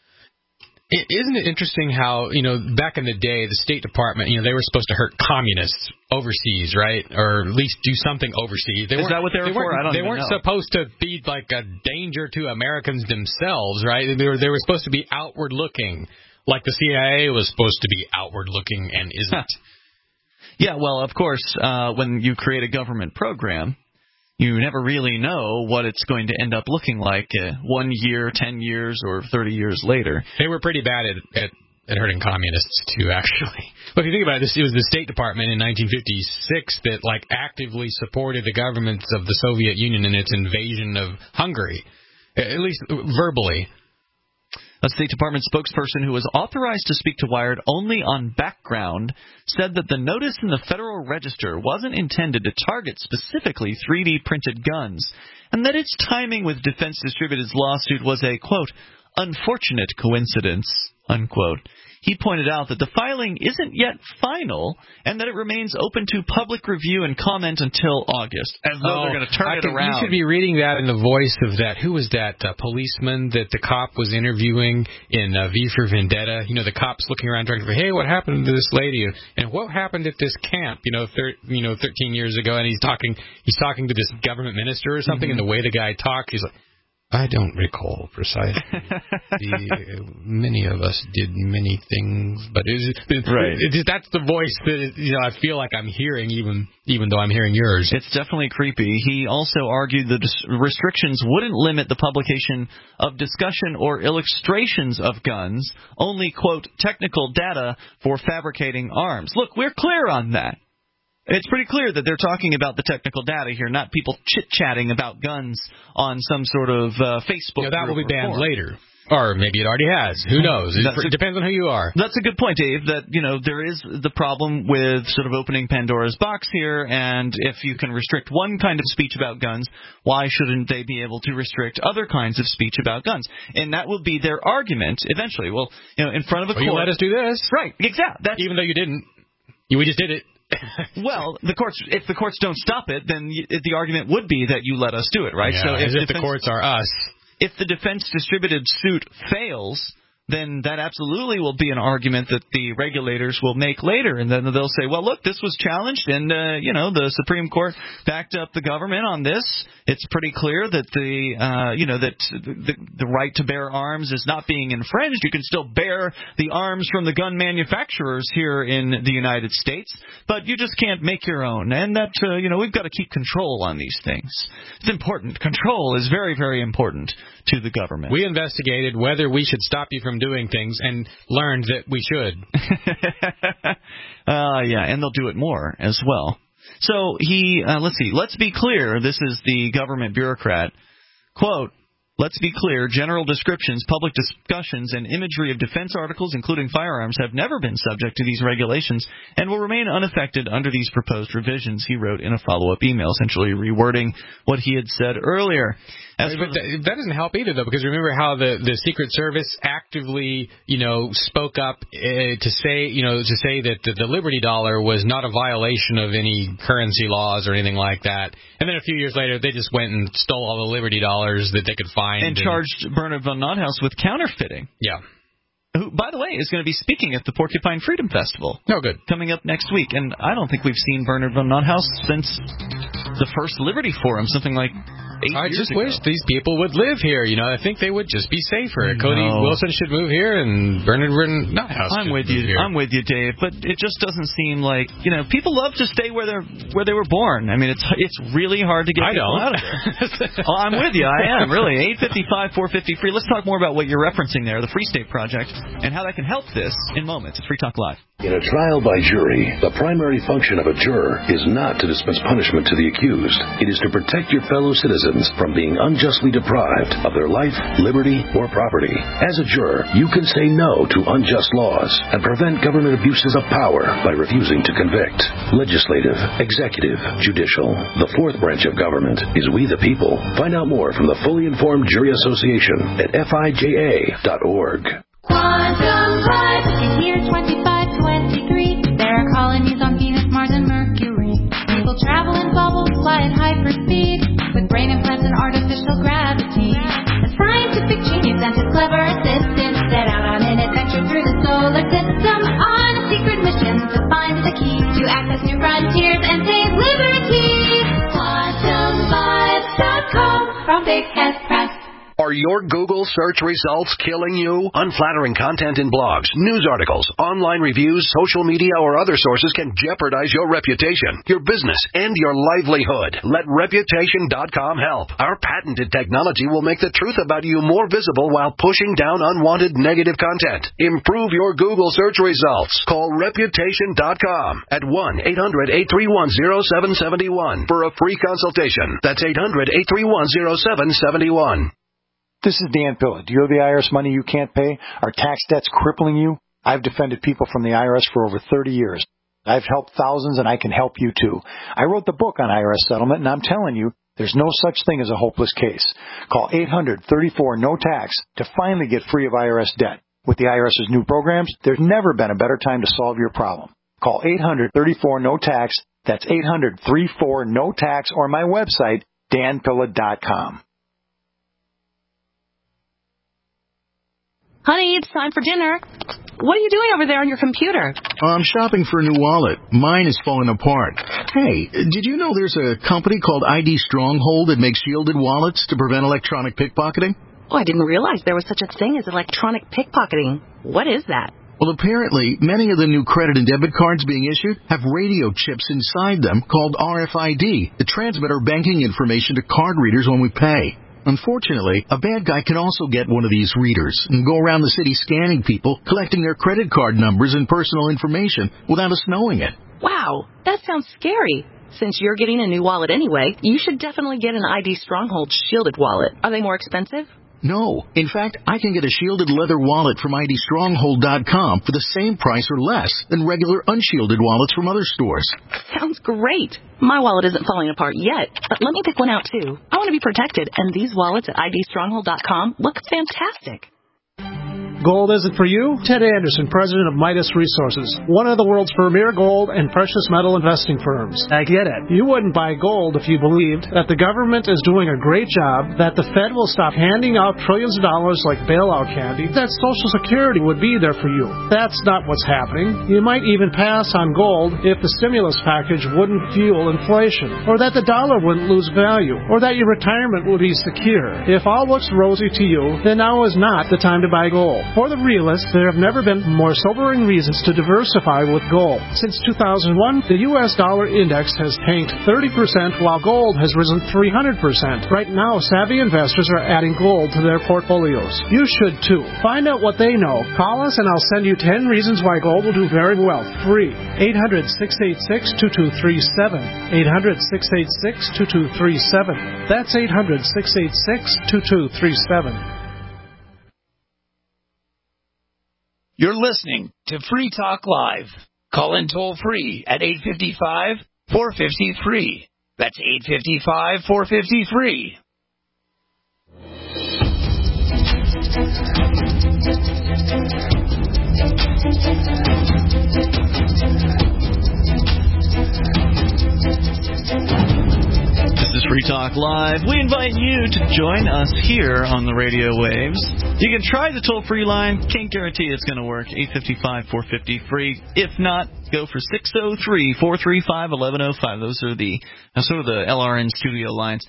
Speaker 3: Isn't it interesting how, back in the day, the State Department, they were supposed to hurt communists overseas, right? Or at least do something overseas.
Speaker 2: Is that what they were for? I don't even know.
Speaker 3: They weren't supposed to be like a danger to Americans themselves, right? They were supposed to be outward looking, like the CIA was supposed to be outward looking and isn't.
Speaker 2: Yeah, well, of course, when you create a government program, you never really know what it's going to end up looking like 1 year, 10 years, or 30 years later.
Speaker 3: They were pretty bad at hurting communists, too, actually. But if you think about it, it was the State Department in 1956 that, actively supported the governments of the Soviet Union in its invasion of Hungary, at least verbally.
Speaker 2: A State Department spokesperson who was authorized to speak to Wired only on background said that the notice in the Federal Register wasn't intended to target specifically 3D printed guns, and that its timing with Defense Distributed's lawsuit was a, quote, unfortunate coincidence, unquote. He pointed out that the filing isn't yet final and that it remains open to public review and comment until August, as though they're going to turn it around.
Speaker 3: You should be reading that in the voice of that. Who was that policeman that the cop was interviewing in V for Vendetta? The cop's looking around trying to say, hey, what happened to this lady? And what happened at this camp, 13 years ago? And he's talking to this government minister or something, and the way the guy talked, he's like, I don't recall precisely. Many of us did many things, but that's the voice that I feel like I'm hearing, even though I'm hearing yours.
Speaker 2: It's definitely creepy. He also argued the restrictions wouldn't limit the publication of discussion or illustrations of guns, only, quote, technical data for fabricating arms. Look, we're clear on that. It's pretty clear that they're talking about the technical data here, not people chit-chatting about guns on some sort of Facebook.
Speaker 3: That will be banned later. Or maybe it already has. Who knows? It depends on who you are.
Speaker 2: That's a good point, Dave, that, there is the problem with sort of opening Pandora's box here, and if you can restrict one kind of speech about guns, why shouldn't they be able to restrict other kinds of speech about guns? And that will be their argument eventually. Well, in front of a court.
Speaker 3: You let us do this.
Speaker 2: Right, exactly.
Speaker 3: Even though you didn't. We just did it.
Speaker 2: Well, if the courts don't stop it, then the argument would be that you let us do it, right?
Speaker 3: Yeah, so if the courts are us.
Speaker 2: If the defense-distributed suit fails, then that absolutely will be an argument that the regulators will make later, and then they'll say, well, look, this was challenged, and the Supreme Court backed up the government on this. It's pretty clear that the right to bear arms is not being infringed. You can still bear the arms from the gun manufacturers here in the United States, but you just can't make your own, and that we've got to keep control on these things. It's important. Control is very, very important to the government.
Speaker 3: We investigated whether we should stop you from doing things and learned that we should.
Speaker 2: And they'll do it more as well. So let's be clear. This is the government bureaucrat. Quote, let's be clear, general descriptions, public discussions, and imagery of defense articles, including firearms, have never been subject to these regulations and will remain unaffected under these proposed revisions, he wrote in a follow-up email, essentially rewording what he had said earlier.
Speaker 3: But that doesn't help either, though, because remember how the Secret Service actively, spoke up to say that the Liberty Dollar was not a violation of any currency laws or anything like that. And then a few years later, they just went and stole all the Liberty Dollars that they could find.
Speaker 2: And charged Bernard von Nothaus with counterfeiting.
Speaker 3: Yeah.
Speaker 2: Who, by the way, is going to be speaking at the Porcupine Freedom Festival.
Speaker 3: Oh, good.
Speaker 2: Coming up next week. And I don't think we've seen Bernard von Nothaus since the first Liberty Forum, something like 8 years ago.
Speaker 3: I just wish these people would live here. I think they would just be safer. Cody Wilson should move here, and Bernard Nothaus
Speaker 2: I'm with you.
Speaker 3: Here.
Speaker 2: I'm with you, Dave. But it just doesn't seem like people love to stay where they were born. I mean, it's really hard to get people out of there. Oh, I'm with you. I am really 855-450 free. Let's talk more about what you're referencing there, the Free State Project, and how that can help this in moments. It's Free Talk Live.
Speaker 10: In a trial by jury, the primary function of a juror is not to dispense punishment to the accused. It is to protect your fellow citizens from being unjustly deprived of their life, liberty, or property. As a juror, you can say no to unjust laws and prevent government abuses of power by refusing to convict. Legislative, executive, judicial. The fourth branch of government is we the people. Find out more from the Fully Informed Jury Association at FIJA.org.
Speaker 15: Quantum Life is here 2523. There are colonies on Venus, Mars, and Mercury. People travel in bubbles, fly at hyperspeed, with brain implants and artificial gravity. A scientific genius and his clever assistant set out on an adventure through the solar system on a secret mission to find the key to access new frontiers and save liberty. QuantumVibes.com from Big Head Press.
Speaker 10: Are your Google search results killing you? Unflattering content in blogs, news articles, online reviews, social media, or other sources can jeopardize your reputation, your business, and your livelihood. Let Reputation.com help. Our patented technology will make the truth about you more visible while pushing down unwanted negative content. Improve your Google search results. Call Reputation.com at 1-800-831-0771 for a free consultation. That's 800-831-0771.
Speaker 16: This is Dan Pilla. Do you owe the IRS money you can't pay? Are tax debts crippling you? I've defended people from the IRS for over 30 years. I've helped thousands, and I can help you too. I wrote the book on IRS settlement, and I'm telling you, there's no such thing as a hopeless case. Call 800-34-NO-TAX to finally get free of IRS debt. With the IRS's new programs, there's never been a better time to solve your problem. Call 800-34-NO-TAX. That's 800-34-NO-TAX, or my website, danpilla.com.
Speaker 17: Honey, it's time for dinner. What are you doing over there on your computer?
Speaker 18: I'm shopping for a new wallet. Mine is falling apart. Hey, did you know there's a company called ID Stronghold that makes shielded wallets to prevent electronic pickpocketing?
Speaker 17: Oh, I didn't realize there was such a thing as electronic pickpocketing. What is that?
Speaker 18: Well, apparently, many of the new credit and debit cards being issued have radio chips inside them called RFID that transmit our banking information to card readers when we pay. Unfortunately, a bad guy can also get one of these readers and go around the city scanning people, collecting their credit card numbers and personal information without us knowing it.
Speaker 17: Wow, that sounds scary. Since you're getting a new wallet anyway, you should definitely get an ID Stronghold shielded wallet. Are they more expensive?
Speaker 18: No. In fact, I can get a shielded leather wallet from IDStronghold.com for the same price or less than regular unshielded wallets from other stores.
Speaker 17: Sounds great. My wallet isn't falling apart yet, but let me pick one out too. I want to be protected, and these wallets at IDStronghold.com look fantastic.
Speaker 19: Gold isn't for you? Ted Anderson, president of Midas Resources, one of the world's premier gold and precious metal investing firms. I get it. You wouldn't buy gold if you believed that the government is doing a great job, that the Fed will stop handing out trillions of dollars like bailout candy, that Social Security would be there for you. That's not what's happening. You might even pass on gold if the stimulus package wouldn't fuel inflation, or that the dollar wouldn't lose value, or that your retirement would be secure. If all looks rosy to you, then now is not the time to buy gold. For the realists, there have never been more sobering reasons to diversify with gold. Since 2001, the U.S. dollar index has tanked 30%, while gold has risen 300%. Right now, savvy investors are adding gold to their portfolios. You should too. Find out what they know. Call us and I'll send you 10 reasons why gold will do very well. Free. 800-686-2237. 800-686-2237. That's 800-686-2237.
Speaker 8: You're listening to Free Talk Live. Call in toll free at 855-450-FREE. That's 855-450-FREE.
Speaker 2: This is Free Talk Live. We invite you to join us here on the radio waves. You can try the toll-free line. Can't guarantee it's going to work. 855-450-FREE. If not, go for 603-435-1105. Those are the sort of the LRN studio lines.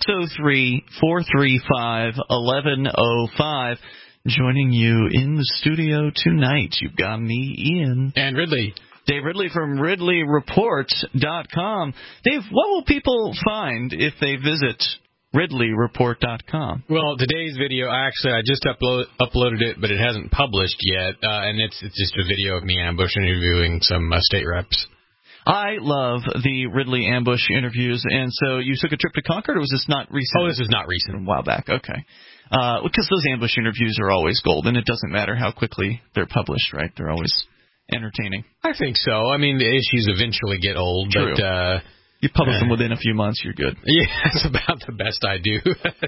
Speaker 2: 603-435-1105. Joining you in the studio tonight, you've got me, Ian.
Speaker 3: And Ridley.
Speaker 2: Dave Ridley from RidleyReport.com. Dave, what will people find if they visit RidleyReport.com?
Speaker 3: Well, today's video, I just uploaded it, but it hasn't published yet, and it's just a video of me ambush interviewing some state reps.
Speaker 2: I love the Ridley ambush interviews, and so you took a trip to Concord, or was this not recent?
Speaker 3: Oh, this is not recent.
Speaker 2: A while back, okay. Because those ambush interviews are always gold, and it doesn't matter how quickly they're published, right? They're always entertaining.
Speaker 3: I think so. I mean, the issues eventually get old.
Speaker 2: True.
Speaker 3: But
Speaker 2: you publish them within a few months, you're good.
Speaker 3: Yeah, that's about the best I do.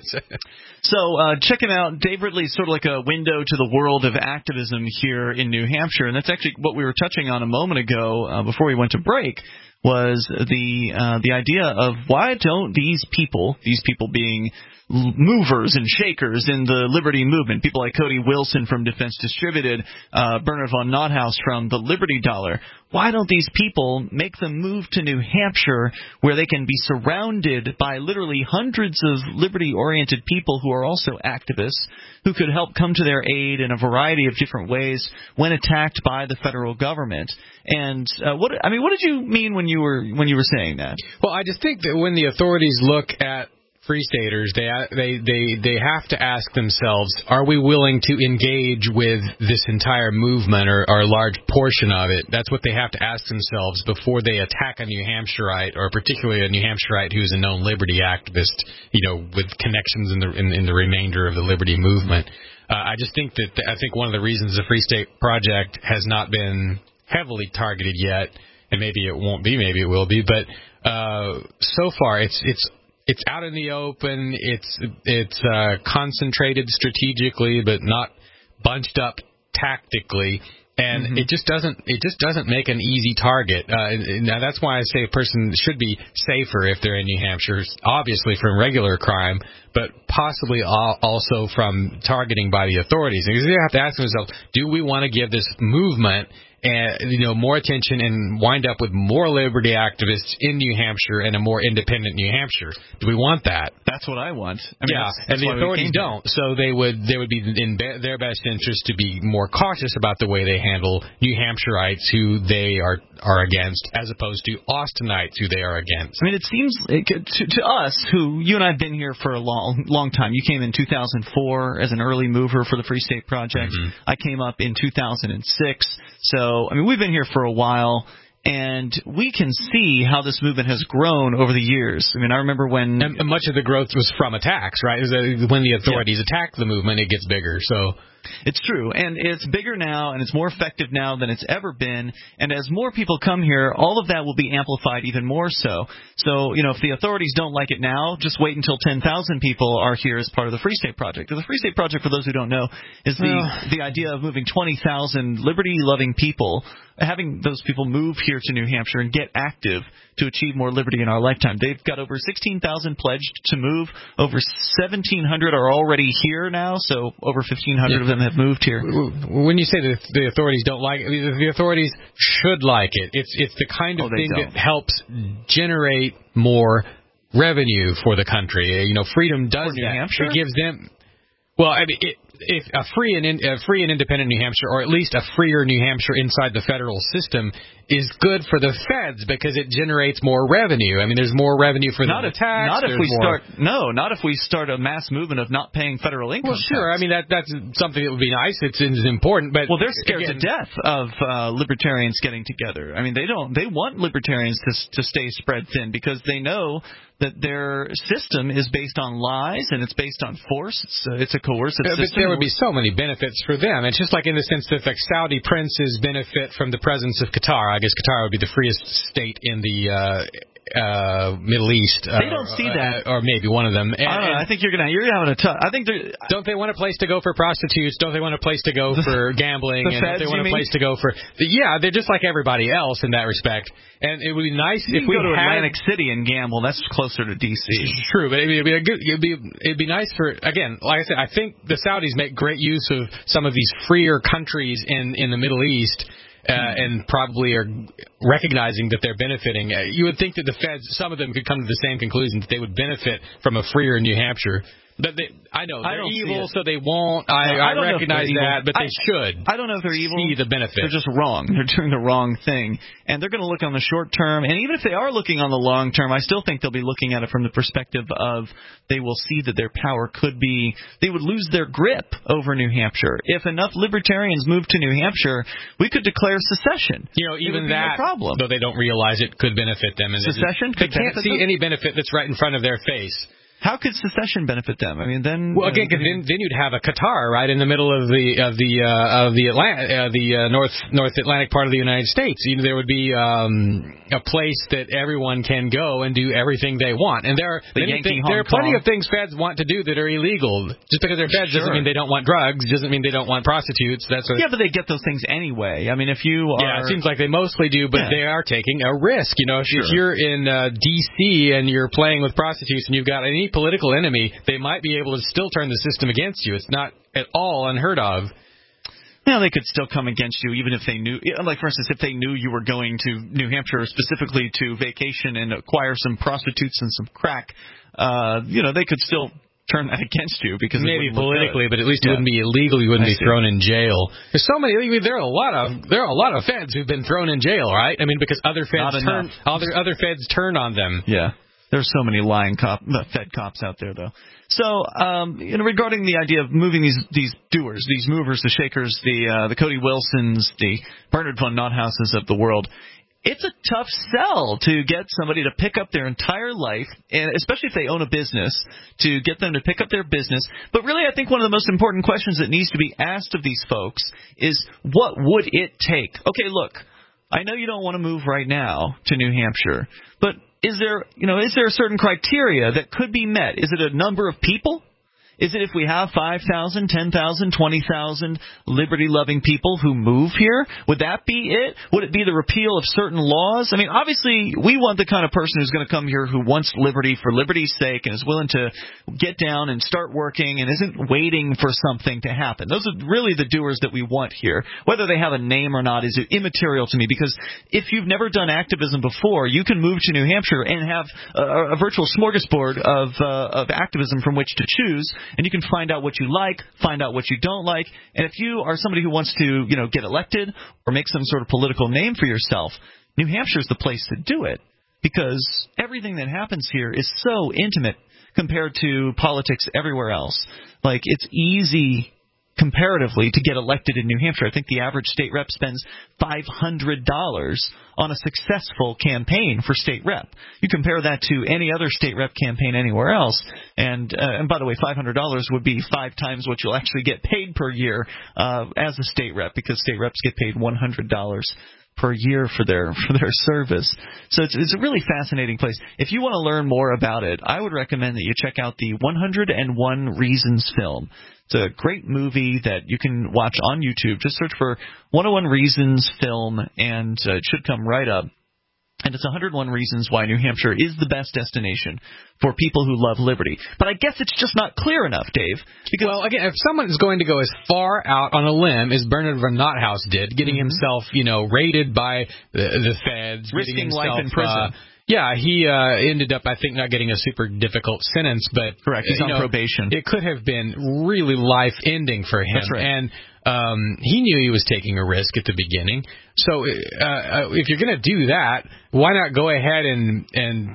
Speaker 2: So check him out. Dave Ridley's sort of like a window to the world of activism here in New Hampshire, and that's actually what we were touching on a moment ago before we went to break, was the idea of why don't these people being movers and shakers in the liberty movement, people like Cody Wilson from Defense Distributed, Bernard von Nothaus from the Liberty Dollar, why don't these people make the move to New Hampshire where they can be surrounded by literally hundreds of liberty-oriented people who are also activists who could help come to their aid in a variety of different ways when attacked by the federal government? And what did you mean when you were saying that?
Speaker 3: Well, I just think that when the authorities look at Free Staters, they have to ask themselves, are we willing to engage with this entire movement or a large portion of it? That's what they have to ask themselves before they attack a New Hampshireite, or particularly a New Hampshireite who's a known liberty activist, with connections in the remainder of the liberty movement. I just think I think one of the reasons the Free State Project has not been heavily targeted yet, and maybe it won't be, maybe it will be, but so far it's out in the open. It's concentrated strategically, but not bunched up tactically. And it just doesn't make an easy target. Now that's why I say a person should be safer if they're in New Hampshire, obviously from regular crime, but possibly also from targeting by the authorities. Because you have to ask themselves, do we want to give this movement more attention and wind up with more liberty activists in New Hampshire and a more independent New Hampshire? Do we want that?
Speaker 2: That's what I want.
Speaker 3: That's and the authorities don't. So they would be in their best interest to be more cautious about the way they handle New Hampshireites who they are against, as opposed to Austinites who they are against.
Speaker 2: I mean, it seems to us, who you and I have been here for a long time. You came in 2004 as an early mover for the Free State Project. I came up in 2006. So, I mean, we've been here for a while, and we can see how this movement has grown over the years. I mean, I remember when...
Speaker 3: And much of the growth was from attacks, right? When the authorities attack the movement, it gets bigger, so...
Speaker 2: It's true, and it's bigger now, and it's more effective now than it's ever been, and as more people come here, all of that will be amplified even more so. So, if the authorities don't like it now, just wait until 10,000 people are here as part of the Free State Project. The Free State Project, for those who don't know, is the idea of moving 20,000 liberty-loving people, having those people move here to New Hampshire and get active to achieve more liberty in our lifetime. They've got over 16,000 pledged to move. Over 1,700 are already here now, so over 1,500 of them have moved here.
Speaker 3: When you say that the authorities don't like it, the authorities should like it. It's the kind of thing that helps generate more revenue for the country. Freedom does
Speaker 2: New
Speaker 3: that.
Speaker 2: Hampshire?
Speaker 3: It gives them... Well, I mean, if a free and independent New Hampshire, or at least a freer New Hampshire inside the federal system, is good for the feds because it generates more revenue. I mean, there's more revenue for the tax.
Speaker 2: Not if we start a mass movement of not paying federal income tax.
Speaker 3: Sure. I mean, that's something that would be nice. It's important, but
Speaker 2: they're scared to death of libertarians getting together. I mean, they want libertarians to stay spread thin because they know that their system is based on lies and it's based on force. It's a coercive system.
Speaker 3: But there would be so many benefits for them. It's just like in the sense that like Saudi princes benefit from the presence of Qatar. I guess Qatar would be the freest state in the Middle East.
Speaker 2: They don't see that,
Speaker 3: or maybe one of them.
Speaker 2: I don't know. I think you're having a tough. I think
Speaker 3: don't they want a place to go for prostitutes? Don't they want a place to go for gambling?
Speaker 2: The feds,
Speaker 3: don't they want a place to go for? Yeah, they're just like everybody else in that respect. And it would be nice if we
Speaker 2: go to
Speaker 3: had
Speaker 2: Atlantic City and gamble. That's closer to D.C.
Speaker 3: True, but it'd be nice for, again, like I said, I think the Saudis make great use of some of these freer countries in the Middle East. And probably are recognizing that they're benefiting. You would think that the feds, some of them could come to the same conclusion that they would benefit from a freer New Hampshire. But I know they're evil, so they won't. I recognize that, but they should.
Speaker 2: I don't know if they're evil.
Speaker 3: See the benefit.
Speaker 2: They're just wrong. They're doing the wrong thing, and they're going to look on the short term. And even if they are looking on the long term, I still think they'll be looking at it from the perspective of they will see that their power could be. They would lose their grip over New Hampshire if enough libertarians move to New Hampshire. We could declare secession.
Speaker 3: Even that problem, though they don't realize it, could benefit them. And
Speaker 2: secession.
Speaker 3: They can't see any benefit that's right in front of their face.
Speaker 2: How could secession benefit them? I mean, then
Speaker 3: then you'd have a Qatar right in the middle of the North Atlantic part of the United States. There would be a place that everyone can go and do everything they want. And there are plenty of things feds want to do that are illegal. Just because they're feds doesn't mean they don't want drugs. Doesn't mean they don't want prostitutes.
Speaker 2: Yeah, but they get those things anyway. I mean, if you are...
Speaker 3: Yeah, it seems like they mostly do, but they are taking a risk. If you're in D.C. and you're playing with prostitutes and you've got any political enemy, they might be able to still turn the system against you. It's not at all unheard of.
Speaker 2: They could still come against you even if they knew, like for instance, if they knew you were going to New Hampshire specifically to vacation and acquire some prostitutes and some crack, they could still turn that against you because
Speaker 3: maybe politically, but at least it wouldn't be illegal. You wouldn't be thrown in jail. There's so many. There are a lot of feds who've been thrown in jail, right? I mean, because other feds turn on them.
Speaker 2: Yeah. There's so many lying Fed cops out there, though. So, regarding the idea of moving these doers, these movers, the shakers, the Cody Wilsons, the Bernard von Nothauses of the world, it's a tough sell to get somebody to pick up their entire life, and especially if they own a business, to get them to pick up their business. But really, I think one of the most important questions that needs to be asked of these folks is, what would it take? Okay, look, I know you don't want to move right now to New Hampshire, but is there a certain criteria that could be met? Is it a number of people? Is it if we have 5,000, 10,000, 20,000 liberty-loving people who move here? Would that be it? Would it be the repeal of certain laws? I mean, obviously, we want the kind of person who's going to come here who wants liberty for liberty's sake and is willing to get down and start working and isn't waiting for something to happen. Those are really the doers that we want here. Whether they have a name or not is immaterial to me, because if you've never done activism before, you can move to New Hampshire and have a virtual smorgasbord of activism from which to choose, and you can find out what you like, find out what you don't like. And if you are somebody who wants to, get elected or make some sort of political name for yourself, New Hampshire is the place to do it, because everything that happens here is so intimate compared to politics everywhere else. Like, it's easy comparatively to get elected in New Hampshire. I think the average state rep spends $500 on a successful campaign for state rep. You compare that to any other state rep campaign anywhere else, and by the way, $500 would be 5 times what you'll actually get paid per year as a state rep, because state reps get paid $100 per year for their service. So it's a really fascinating place. If you want to learn more about it, I would recommend that you check out the 101 Reasons film. It's a great movie that you can watch on YouTube. Just search for 101 Reasons film, and it should come right up. And it's 101 reasons why New Hampshire is the best destination for people who love liberty. But I guess it's just not clear enough, Dave. Because,
Speaker 3: well, again, if someone is going to go as far out on a limb as Bernard von Nothaus did, getting himself, raided by the feds,
Speaker 2: risking life in prison.
Speaker 3: Yeah, he ended up, I think, not getting a super difficult sentence, but
Speaker 2: correct. He's on probation.
Speaker 3: It could have been really life-ending for him.
Speaker 2: That's right.
Speaker 3: And he knew he was taking a risk at the beginning. So if you're going to do that, why not go ahead and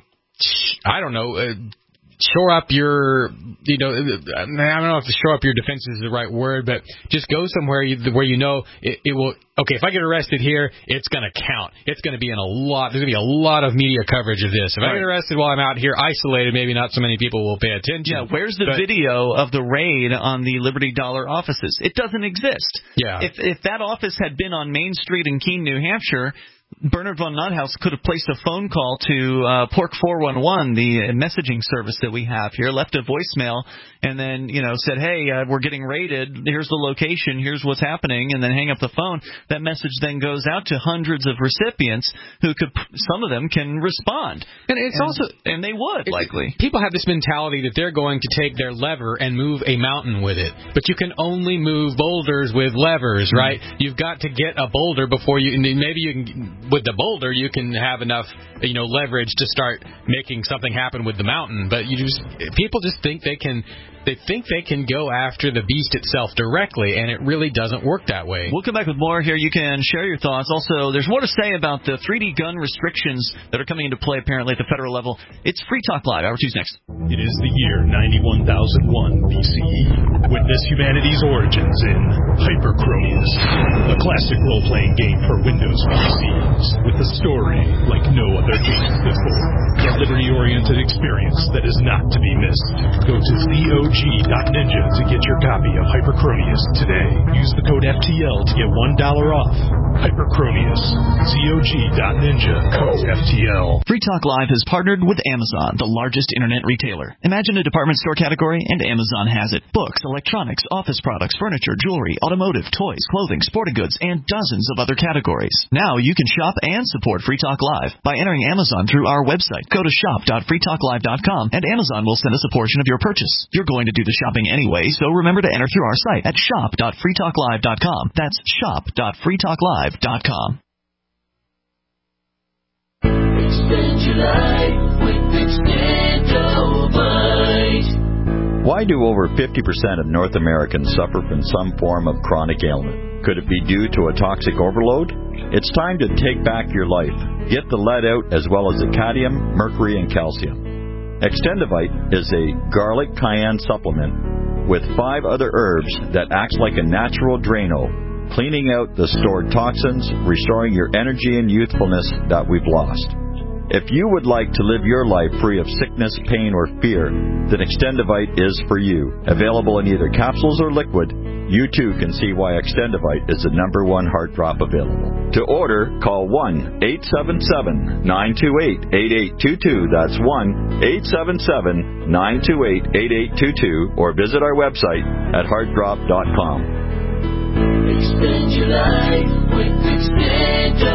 Speaker 3: I don't know, shore up your, I don't know if shore up your defenses is the right word, but just go somewhere where it will. Okay, if I get arrested here, it's going to count. It's going to be there's going to be a lot of media coverage of this. If I get arrested while I'm out here isolated, maybe not so many people will pay attention.
Speaker 2: Yeah, where's the video of the raid on the Liberty Dollar offices? It doesn't exist.
Speaker 3: Yeah.
Speaker 2: If that office had been on Main Street in Keene, New Hampshire, Bernard von Nothaus could have placed a phone call to Pork 411, the messaging service that we have here, left a voicemail, and then said, "Hey, we're getting raided. Here's the location. Here's what's happening," and then hang up the phone. That message then goes out to hundreds of recipients who some of them can respond, and they would likely.
Speaker 3: People have this mentality that they're going to take their lever and move a mountain with it, but you can only move boulders with levers, right? You've got to get a boulder before maybe you can. With the boulder, you can have enough, leverage to start making something happen with the mountain. But people just think they can go after the beast itself directly, and it really doesn't work that way.
Speaker 2: We'll come back with more here. You can share your thoughts. Also, there's more to say about the 3D gun restrictions that are coming into play apparently at the federal level. It's Free Talk Live. Hour 2's next.
Speaker 20: It is the year 91,001 BCE. Witness humanity's origins in Hyperchromius, a classic role-playing game for Windows PCs with a story like no other game before. A liberty-oriented experience that is not to be missed. Go to ZOG.Ninja to get your copy of Hyperchromius today. Use the code FTL to get $1 off. Hyperchromius. ZOG.Ninja. Code FTL.
Speaker 2: Free Talk Live has partnered with Amazon, the largest internet retailer. Imagine a department store category, and Amazon has it. Books, electronics, office products, furniture, jewelry, automotive, toys, clothing, sporting goods, and dozens of other categories. Now you can shop and support Free Talk Live by entering Amazon through our website. Go to shop.freetalklive.com, and Amazon will send us a portion of your purchase. You're going to do the shopping anyway, so remember to enter through our site at shop.freetalklive.com. That's shop.freetalklive.com.
Speaker 21: Extend your life with Extendovite.
Speaker 22: Why do over 50% of North Americans suffer from some form of chronic ailment? Could it be due to a toxic overload? It's time to take back your life. Get the lead out as well as the cadmium, mercury, and calcium. Extendovite is a garlic cayenne supplement with 5 other herbs that acts like a natural Drano, cleaning out the stored toxins, restoring your energy and youthfulness that we've lost. If you would like to live your life free of sickness, pain, or fear, then Extendivite is for you. Available in either capsules or liquid, you too can see why Extendivite is the #1 heart drop available. To order, call 1-877-928-8822. That's 1-877-928-8822, or visit our website at heartdrop.com.
Speaker 21: Extend your life with Extendivite.